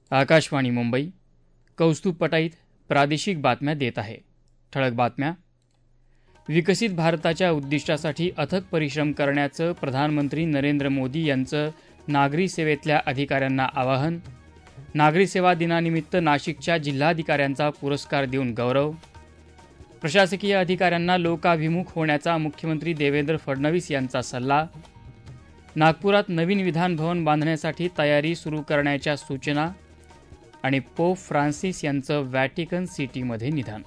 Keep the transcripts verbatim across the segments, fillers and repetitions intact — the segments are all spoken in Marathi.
आकाशवाणी मुंबई. कौस्तुभ पटाईत प्रादेशिक बातम्या देत आहे. ठळक बातम्या. विकसित भारताच्या उद्दिष्टासाठी अथक परिश्रम करण्याचं प्रधानमंत्री नरेंद्र मोदी यांचं नागरी सेवेतल्या अधिकाऱ्यांना आवाहन. नागरी सेवा दिनानिमित्त नाशिकच्या जिल्हाधिकाऱ्यांचा पुरस्कार देऊन गौरव. प्रशासकीय अधिकाऱ्यांना लोकाभिमुख होण्याचा मुख्यमंत्री देवेंद्र फडणवीस यांचा सल्ला. नागपुरात नवीन विधान भवन बांधण्यासाठी तयारी सुरू करण्याच्या सूचना. आणि पोप फ्रान्सिस यांचं व्हॅटिकन सिटीमध्ये निधन.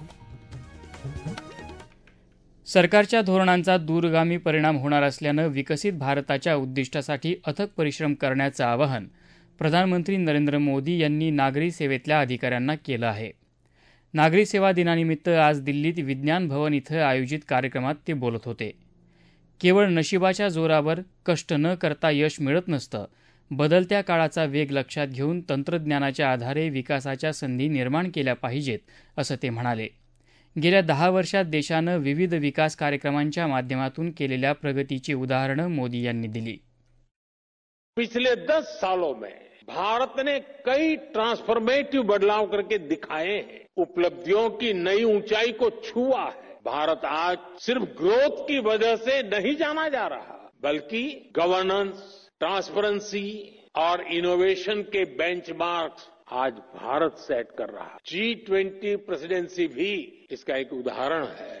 सरकारच्या धोरणांचा दूरगामी परिणाम होणार असल्यानं विकसित भारताच्या उद्दिष्टासाठी अथक परिश्रम करण्याचं आवाहन प्रधानमंत्री नरेंद्र मोदी यांनी नागरी सेवेतल्या अधिकाऱ्यांना केलं आहे. नागरी सेवा दिनानिमित्त आज दिल्लीत विज्ञान भवन इथं आयोजित कार्यक्रमात ते बोलत होते. केवळ नशिबाच्या जोरावर कष्ट न करता यश मिळत नसतं. बदलत्या काळाचा वेग लक्षात घेऊन तंत्रज्ञानाच्या आधारे विकासाच्या संधी निर्माण केल्या पाहिजेत, असं ते म्हणाले. गेल्या दहा वर्षात देशानं विविध विकास कार्यक्रमांच्या माध्यमातून केलेल्या प्रगतीची उदाहरणं मोदी यांनी दिली. पिछले दस सालों में भारत ने कई ट्रांसफॉर्मेटिव बदलाव करके दिखाए हैं. उपलब्धियों की नई ऊंचाई को छुआ है. भारत आज सिर्फ ग्रोथ की वजह से नहीं जाना जा रहा, बल्कि गवर्नेंस, ट्रांसपेरेंसी और इनोवेशन के बेंचमार्क्स आज भारत सेट कर रहा है. जी ट्वेंटी प्रेसिडेंसी भी इसका एक उदाहरण है.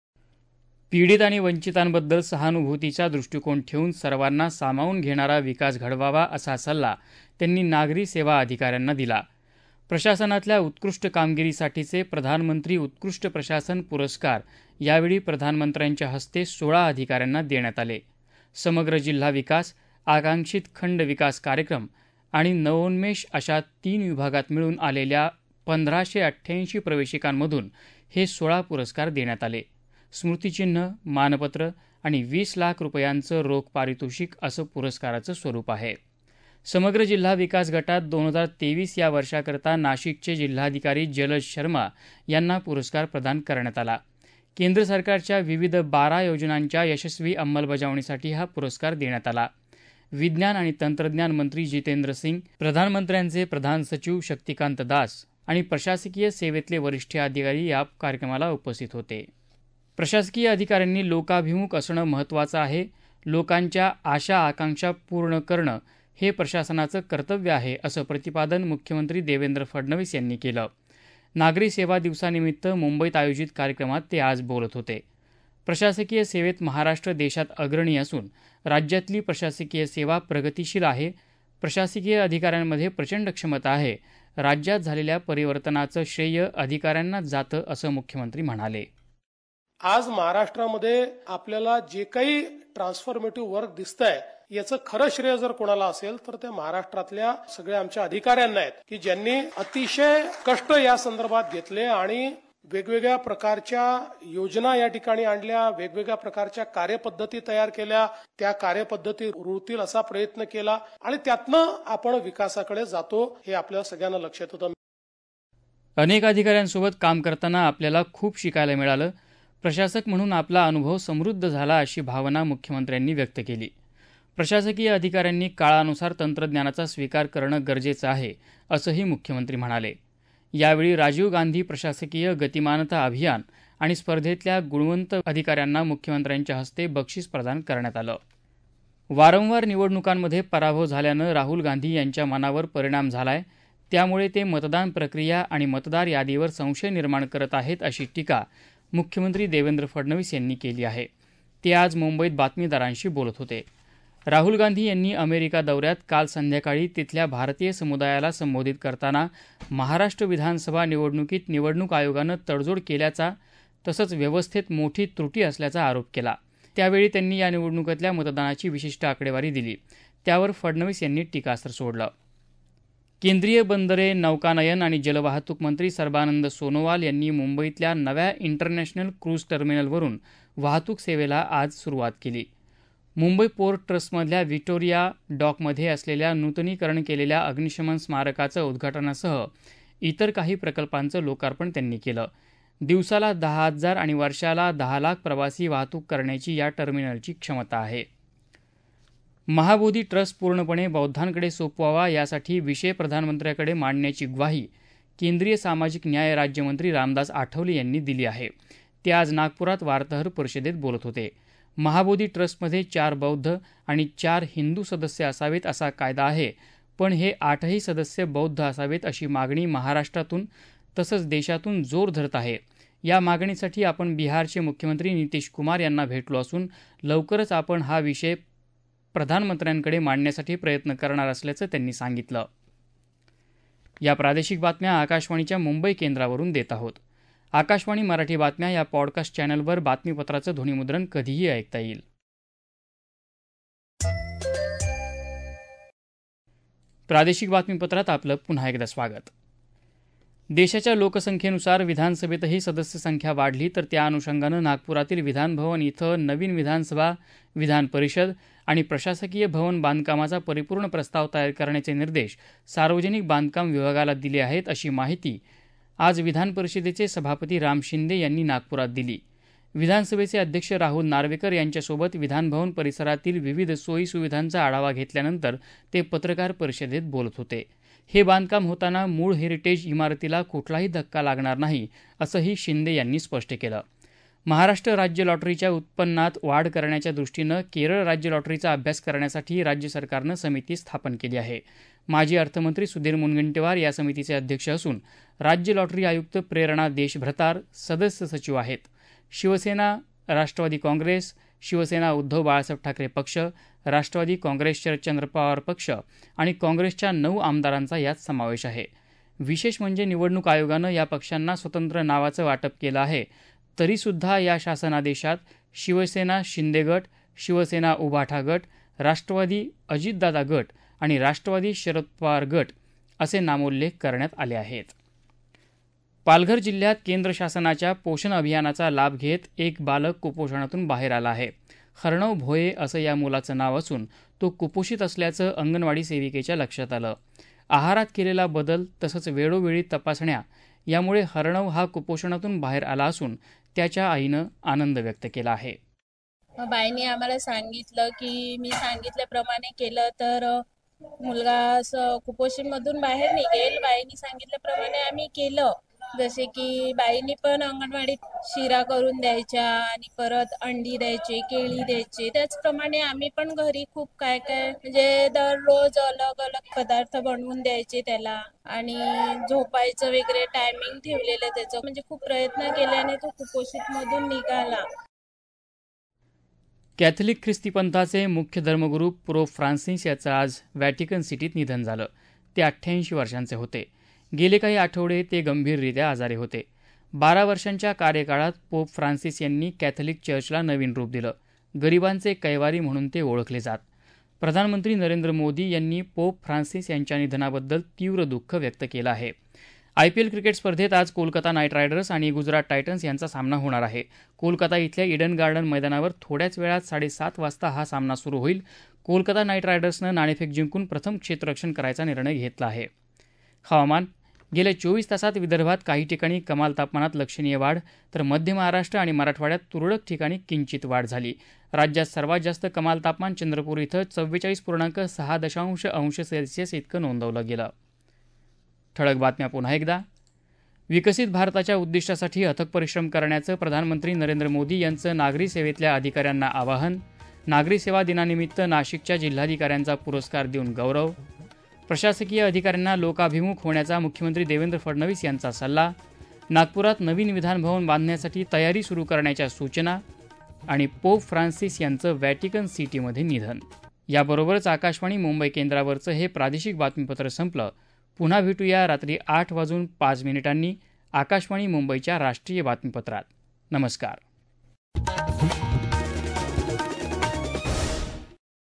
पीडित आणि वंचितांबद्दल सहानुभूतीचा दृष्टिकोन ठेवून सर्वांना सामावून घेणारा विकास घडवावा, असा सल्ला त्यांनी नागरी सेवा अधिकाऱ्यांना दिला. प्रशासनातल्या उत्कृष्ट कामगिरीसाठीचे प्रधानमंत्री उत्कृष्ट प्रशासन पुरस्कार यावेळी प्रधानमंत्र्यांच्या हस्ते सोळा अधिकाऱ्यांना देण्यात आले. समग्र जिल्हा विकास, आकांक्षित खंड विकास कार्यक्रम आणि नवोन्मेष अशा तीन विभागात मिळून आलेल्या पंधराशे अठ्ठ्याऐंशी प्रवेशिकांमधून हे सोळा पुरस्कार देण्यात आले. स्मृतिचिन्ह, मानपत्र आणि वीस लाख रुपयांचं रोख पारितोषिक असं पुरस्काराचं स्वरूप आहे. समग्र जिल्हा विकास गटात दोन हजार तेवीस या वर्षाकरता नाशिकचे जिल्हाधिकारी जलज शर्मा यांना पुरस्कार प्रदान करण्यात आला. केंद्र सरकारच्या विविध बारा योजनांच्या यशस्वी अंमलबजावणीसाठी हा पुरस्कार देण्यात आला. विज्ञान आणि तंत्रज्ञान मंत्री जितेंद्र सिंग, प्रधानमंत्र्यांचे प्रधान सचिव शक्तिकांत दास आणि प्रशासकीय सेवेतले वरिष्ठ अधिकारी या कार्यक्रमाला उपस्थित होते. प्रशासकीय अधिकाऱ्यांनी लोकाभिमुख असणं महत्त्वाचं आहे. लोकांच्या आशा आकांक्षा पूर्ण करणं हे प्रशासनाचं कर्तव्य आहे, असं प्रतिपादन मुख्यमंत्री देवेंद्र फडणवीस यांनी केलं. नागरी सेवा दिवसानिमित्त मुंबईत आयोजित कार्यक्रमात ते आज बोलत होते. प्रशासकीय सेवेत महाराष्ट्र देशात अग्रणी असून राज्यातली प्रशासकीय सेवा प्रगतिशील आहे. प्रशासकीय अधिकाऱ्यांमध्ये प्रचंड क्षमता आहे. राज्यात झालेल्या परिवर्तनाचं श्रेय अधिकाऱ्यांनाच जातं, असं मुख्यमंत्री म्हणाले. आज महाराष्ट्रामध्ये आपल्याला जे काही ट्रान्सफॉर्मेटिव्ह वर्क दिसतंय, याचं खरं श्रेय जर कोणाला असेल तर ते महाराष्ट्रातल्या सगळ्या आमच्या अधिकाऱ्यांना आहेत, की ज्यांनी अतिशय कष्ट या संदर्भात घेतले आणि वेगवेगळ्या प्रकारच्या योजना या ठिकाणी आणल्या, वेगवेगळ्या प्रकारच्या कार्यपद्धती तयार केल्या, त्या कार्यपद्धती रुळतील असा प्रयत्न केला आणि त्यातनं आपण विकासाकडे जातो, हे आपल्या सगळ्यांना लक्षात होतं. अनेक अधिकाऱ्यांसोबत काम करताना आपल्याला खूप शिकायला मिळालं. प्रशासक म्हणून आपला अनुभव समृद्ध झाला, अशी भावना मुख्यमंत्र्यांनी व्यक्त केली. प्रशासकीय अधिकाऱ्यांनी काळानुसार तंत्रज्ञानाचा स्वीकार करणं गरजेचं आहे, असंही मुख्यमंत्री म्हणाले. यावेळी राजीव गांधी प्रशासकीय गतिमानता अभियान आणि स्पर्धेतल्या गुणवंत अधिकाऱ्यांना मुख्यमंत्र्यांच्या हस्ते बक्षीस प्रदान करण्यात आलं. वारंवार निवडणुकांमध्ये पराभव झाल्यानं राहुल गांधी यांच्या मनावर परिणाम झालाय. त्यामुळे ते मतदान प्रक्रिया आणि मतदार यादीवर संशय निर्माण करत आहेत, अशी टीका मुख्यमंत्री देवेंद्र फडणवीस यांनी केली आहे. ते आज मुंबईत बातमीदारांशी बोलत होते. राहुल गांधी यांनी अमेरिका दौऱ्यात काल संध्याकाळी तिथल्या भारतीय समुदायाला संबोधित करताना महाराष्ट्र विधानसभा निवडणुकीत निवडणूक आयोगानं तडजोड केल्याचा तसंच व्यवस्थेत मोठी त्रुटी असल्याचा आरोप केला. त्यावेळी त्यांनी या निवडणुकीतल्या मतदानाची विशिष्ट आकडेवारी दिली. त्यावर फडणवीस यांनी टीकास्त्र सोडलं. केंद्रीय बंदरे, नौकानयन आणि जलवाहतूक मंत्री सर्बानंद सोनोवाल यांनी मुंबईतल्या नव्या इंटरनॅशनल क्रूज टर्मिनलवरून वाहतूक सेवेला आज सुरुवात केली. मुंबई पोर्ट ट्रस्टमधल्या व्हिक्टोरिया डॉकमध्ये असलेल्या नूतनीकरण केलेल्या अग्निशमन स्मारकाचं उद्घाटनासह इतर काही प्रकल्पांचं लोकार्पण त्यांनी केलं. दिवसाला दहा हजार आणि वर्षाला दहा लाख प्रवासी वाहतूक करण्याची या टर्मिनलची क्षमता आहे. महाबोधी ट्रस्ट पूर्णपणे बौद्धांकडे सोपवावा यासाठी विषय प्रधानमंत्र्यांकडे मांडण्याची ग्वाही केंद्रीय सामाजिक न्याय राज्यमंत्री रामदास आठवले यांनी दिली आहे. ते आज नागपुरात वार्ताहर परिषदेत बोलत होते. महाबोधी ट्रस्टमध्ये चार बौद्ध आणि चार हिंदू सदस्य असावेत असा कायदा आहे, पण हे आठही सदस्य बौद्ध असावेत अशी मागणी महाराष्ट्रातून तसंच देशातून जोर धरत आहे. या मागणीसाठी आपण बिहारचे मुख्यमंत्री नितीश कुमार यांना भेटलो असून लवकरच आपण हा विषय प्रधानमंत्र्यांकडे मांडण्यासाठी प्रयत्न करणार असल्याचं त्यांनी सांगितलं. या प्रादेशिक बातम्या आकाशवाणीच्या मुंबई केंद्रावरून देत आहोत. आकाशवाणी मराठी बातम्या या पॉडकास्ट चॅनलवर बातमीपत्राचं ध्वनिमुद्रण कधीही ऐकता येईल. प्रादेशिक बातमीपत्रात आपलं पुन्हा एकदा स्वागत. देशाच्या लोकसंख्येनुसार विधानसभेतही सदस्य संख्या वाढली तर त्या अनुषंगानं नागपुरातील विधानभवन इथं नवीन विधानसभा, विधान परिषद आणि प्रशासकीय भवन बांधकामाचा परिपूर्ण प्रस्ताव तयार करण्याचे निर्देश सार्वजनिक बांधकाम विभागाला दिले आहेत, अशी माहिती आज विधान परिषदेचे सभापती राम शिंदे यांनी नागपुरात दिली. विधानसभेचे अध्यक्ष राहुल नार्वेकर यांच्यासोबत विधानभवन परिसरातील विविध सोयीसुविधांचा आढावा घेतल्यानंतर ते पत्रकार परिषदेत बोलत होते. हे बांधकाम होताना मूळ हेरिटेज इमारतीला कुठलाही धक्का लागणार नाही, असंही शिंदे यांनी स्पष्ट केलं. महाराष्ट्र राज्य लॉटरीच्या उत्पन्नात वाढ करण्याच्या दृष्टीनं केरळ राज्य लॉटरीचा अभ्यास करण्यासाठी राज्य सरकारनं समिती स्थापन केली आहे. माजी अर्थमंत्री सुधीर मुनगंटीवार या समितीचे अध्यक्ष असून राज्य लॉटरी आयुक्त प्रेरणा देशभ्रतार सदस्य सचिव आहेत. शिवसेना, राष्ट्रवादी काँग्रेस, शिवसेना उद्धव बाळासाहेब ठाकरे पक्ष, राष्ट्रवादी काँग्रेस शरदचंद्र पवार पक्ष आणि काँग्रेसच्या नऊ आमदारांचा यात समावेश आहे. विशेष म्हणजे निवडणूक आयोगानं या पक्षांना स्वतंत्र नावाचं वाटप केलं आहे, तरीसुद्धा या शासनादेशात शिवसेना शिंदे गट, शिवसेना उभाठा गट, राष्ट्रवादी अजितदादा गट आणि राष्ट्रवादी शरद पवार गट असे नामोल्लेख करण्यात आले आहेत. पालघर जिल्ह्यात केंद्र शासनाच्या पोषण अभियानाचा लाभ घेत एक बालक कुपोषणातून बाहेर आला आहे. हर्णव भोये असं या मुलाचं नाव असून तो कुपोषित असल्याचं अंगणवाडी सेविकेच्या लक्षात आलं. आहारात केलेला बदल तसंच वेळोवेळी तपासण्या यामुळे हर्णव हा कुपोषणातून बाहेर आला असून त्याच्या आईनं आनंद व्यक्त केला आहे. बाईंनी आम्हाला सांगितलं की मी सांगितल्याप्रमाणे केलं तर मुलगा असं कुपोषणमधून बाहेर निघेल. बाईंनी सांगितल्याप्रमाणे आम्ही केलं. जसे की बाईंनी पण अंगणवाडीत शिरा करून द्यायच्या आणि परत अंडी द्यायचे, केळी द्यायचे. त्याचप्रमाणे आम्ही पण घरी खूप काय काय म्हणजे दररोज अलग अलग पदार्थ बनवून द्यायचे त्याला आणि झोपायचं वगैरे टायमिंग ठेवलेलं त्याचं. म्हणजे खूप प्रयत्न केल्याने तो कुपोषित मधून निघाला. कॅथलिक ख्रिस्ती पंथाचे मुख्य धर्मगुरू पोप फ्रान्सिस याचं आज व्हॅटिकन सिटीत निधन झालं. ते अठ्ठ्याऐंशी वर्षांचे होते. गेले काही आठवडे ते गंभीररित्या आजारी होते. बारा वर्षांच्या कार्यकाळात पोप फ्रान्सिस यांनी कॅथलिक चर्चला नवीन रूप दिलं. गरिबांचे कैवारी म्हणून ते ओळखले जात. प्रधानमंत्री नरेंद्र मोदी यांनी पोप फ्रान्सिस यांच्या निधनाबद्दल तीव्र दुःख व्यक्त केलं आहे. आयपीएल क्रिकेट स्पर्धेत आज कोलकाता नाईट रायडर्स आणि गुजरात टायटन्स यांचा सामना होणार आहे. कोलकाता इथल्या ईडन गार्डन मैदानावर थोड्याच वेळात साडेसात वाजता हा सामना सुरू होईल. कोलकाता नाईट रायडर्सनं नाणेफेक जिंकून प्रथम क्षेत्ररक्षण करायचा निर्णय घेतला आहे. हवामान. गेल्या चोवीस तासात विदर्भात काही ठिकाणी कमाल तापमानात लक्षणीय वाढ तर मध्य महाराष्ट्र आणि मराठवाड्यात तुरळक ठिकाणी किंचित वाढ झाली. राज्यात सर्वात जास्त कमाल तापमान चंद्रपूर इथं चव्वेचाळीस पूर्णांक सहा दशांश अंश सेल्सिअस इतकं नोंदवलं गेलं. ठळक बातम्या पुन्हा एकदा. विकसित भारताच्या उद्दिष्टासाठी अथक परिश्रम करण्याचं प्रधानमंत्री नरेंद्र मोदी यांचं नागरी सेवेतल्या अधिकाऱ्यांना आवाहन. नागरी सेवा दिनानिमित्त नाशिकच्या जिल्हाधिकाऱ्यांचा पुरस्कार देऊन गौरव. प्रशासकीय अधिकाऱ्यांना लोकाभिमुख होण्याचा मुख्यमंत्री देवेंद्र फडणवीस यांचा सल्ला. नागपुरात नवीन विधानभवन बांधण्यासाठी तयारी सुरू करण्याच्या सूचना. आणि पोप फ्रान्सिस यांचं व्हॅटिकन सिटीमध्ये निधन. याबरोबरच आकाशवाणी मुंबई केंद्रावरचं हे प्रादेशिक बातमीपत्र संपलं. पुन्हा भेटूया रात्री आठ वाजून पाच मिनिटांनी आकाशवाणी मुंबईच्या राष्ट्रीय बातमीपत्रात. नमस्कार.